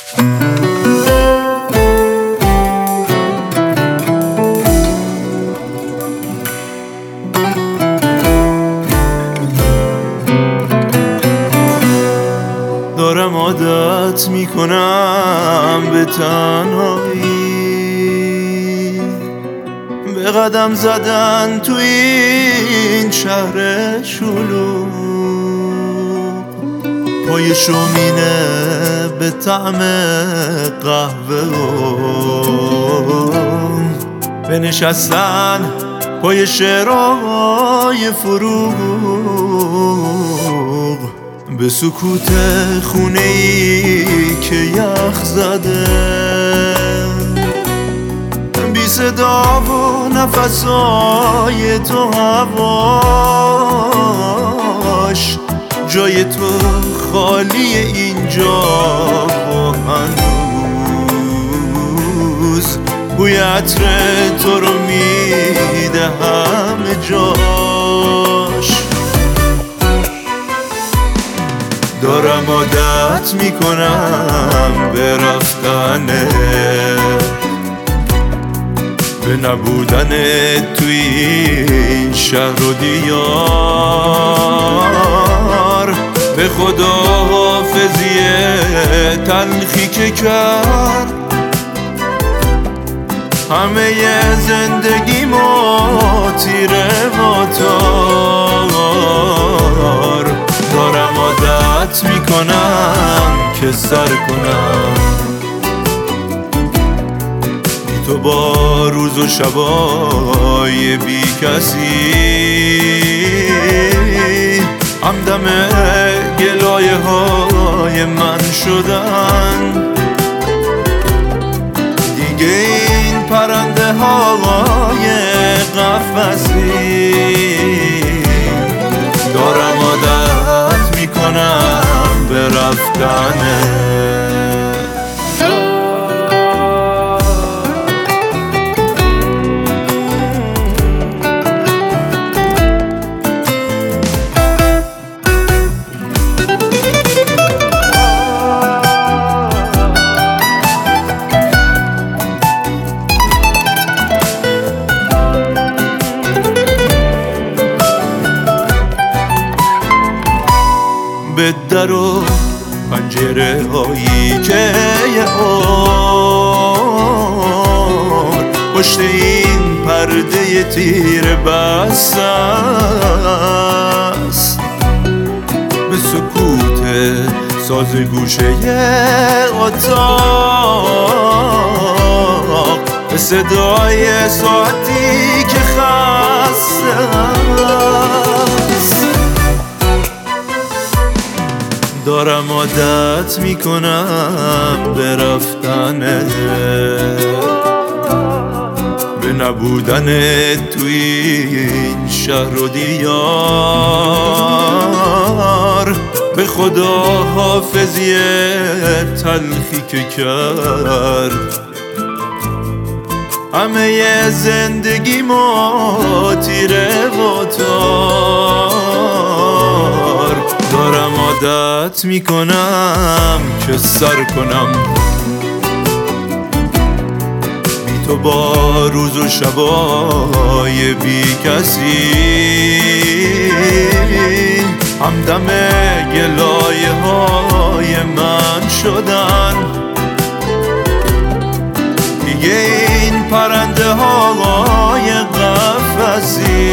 دارم عادت میکنم به تنهایی، به قدم زدن تو این شهر شلوغ. پای شومینه به طعم قهوه و بنشستن پای شعرهای فروغ، به سکوت خونه‌ای که یخ زده، بی صدا و نفسای تو هواش، جای تو خالی اینجا و هنوز بوی عطر تو رو میده همه جاش. دارم عادت میکنم به رفتنه، به نبودن توی این شهر و دیار، به خدا حافظی تلخی که کرد همه زندگیمو تیره و تار. دارم عادت میکنم که سر کنم بی تو با روز و شبای بی کسی، همدم گلایه های من شدن دیگه این پرنده های قفسی. دارم عادت میکنم به رفتنه. به در و پنجره هایی که یه عمر پشت این پرده تیره بسته است، به سکوت ساز گوشه اتاق، به صدای ساعتی که خسته است. دارم عادت میکنم به رفتنه، به نبودن توی این شهر و دیار، به خدا حافظی تلخی که کرد همه زندگیمو تیره و تار. دارم عادت میکنم که سر کنم بی تو با روز و شبای بی کسی، همدم گلایه های من شدن دیگه این پرنده های قفسی.